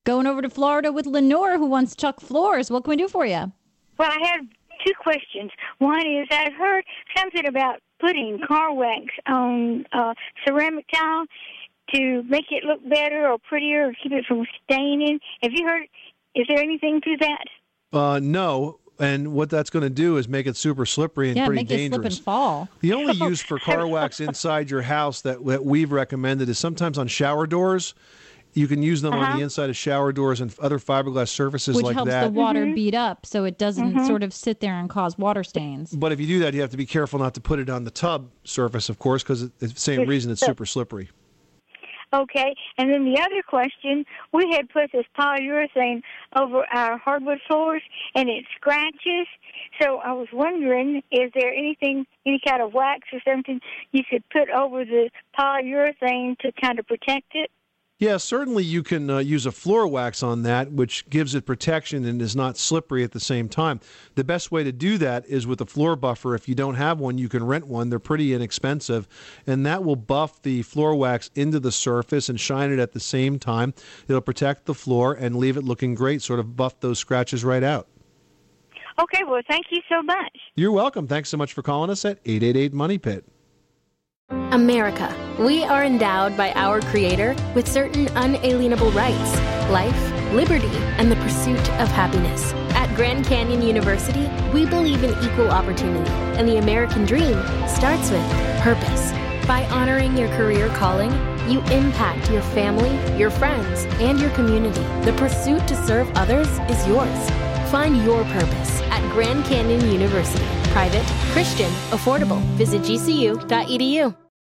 Going over to Florida with Lenore, who wants to talk floors. What can we do for you? Well, I have two questions. One is I've heard something about putting car wax on ceramic tile to make it look better or prettier or keep it from staining. Have you heard? Is there anything to that? No. And what that's going to do is make it super slippery and pretty dangerous. Yeah, make it slip and fall. The only use for car wax inside your house that we've recommended is sometimes on shower doors. You can use them on the inside of shower doors and other fiberglass surfaces like that. Which helps the water beat up so it doesn't sort of sit there and cause water stains. But if you do that, you have to be careful not to put it on the tub surface, of course, because it's the same reason it's super slippery. Okay, and then the other question, we had put this polyurethane over our hardwood floors, and it scratches. So I was wondering, is there anything, any kind of wax or something you could put over the polyurethane to kind of protect it? Yeah, certainly you can use a floor wax on that, which gives it protection and is not slippery at the same time. The best way to do that is with a floor buffer. If you don't have one, you can rent one. They're pretty inexpensive, and that will buff the floor wax into the surface and shine it at the same time. It'll protect the floor and leave it looking great, sort of buff those scratches right out. Okay, well, thank you so much. You're welcome. Thanks so much for calling us at 888-MONEY-PIT. America. We are endowed by our Creator with certain unalienable rights: life, liberty, and the pursuit of happiness. At Grand Canyon University, we believe in equal opportunity, and the American dream starts with purpose. By honoring your career calling, you impact your family, your friends, and your community. The pursuit to serve others is yours. Find your purpose at Grand Canyon University. Private, Christian, affordable. Visit gcu.edu.